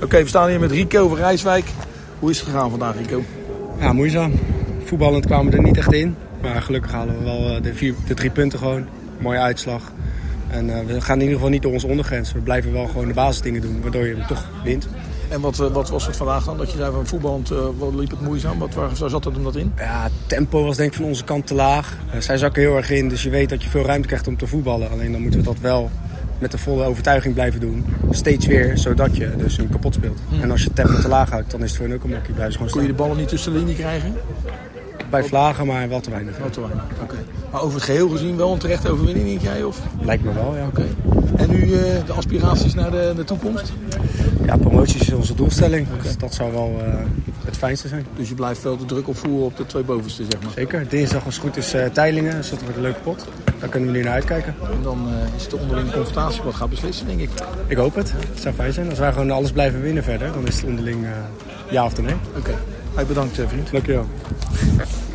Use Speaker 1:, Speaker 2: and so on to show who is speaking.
Speaker 1: Oké, we staan hier met Rico van Rijswijk. Hoe is het gegaan vandaag, Rico?
Speaker 2: Ja, moeizaam. Voetballend kwamen we er niet echt in. Maar gelukkig halen we wel de 3 punten gewoon. Mooie uitslag. En we gaan in ieder geval niet door onze ondergrens. We blijven wel gewoon de basisdingen doen, waardoor je hem toch wint.
Speaker 1: En wat was het vandaag dan? Dat je zei van voetballend liep het moeizaam. Waar zat het hem dat in?
Speaker 2: Ja, het tempo was denk ik van onze kant te laag. Zij zakken heel erg in, dus je weet dat je veel ruimte krijgt om te voetballen. Alleen dan moeten we dat wel met de volle overtuiging blijven doen. Steeds weer, zodat je dus hem kapot speelt. En als je het tempo te laag houdt, dan is het voor een ook een makkie. Blijven ze gewoon
Speaker 1: Kon je de ballen niet tussen de linie krijgen?
Speaker 2: bij vlagen, maar wel te weinig.
Speaker 1: Wel te weinig, oké. Maar over het geheel gezien wel een terechte overwinning, denk jij? Of?
Speaker 2: Lijkt me wel, ja.
Speaker 1: Oké. En nu de aspiraties naar de toekomst?
Speaker 2: Ja, promotie is onze doelstelling. Dus dat zou wel het fijnste zijn.
Speaker 1: Dus je blijft wel de druk opvoeren op de 2 bovenste, zeg maar?
Speaker 2: Zeker. Dinsdag als het goed is Teylingen. Dus dat wordt een leuke pot. Daar kunnen we nu naar uitkijken.
Speaker 1: En dan is het de onderlinge confrontatie wat gaat beslissen, denk ik.
Speaker 2: Ik hoop het. Het zou fijn zijn. Als wij gewoon alles blijven winnen verder, dan is het onderling ja of nee.
Speaker 1: Oké. Bedankt, vriend.
Speaker 2: Dankjewel.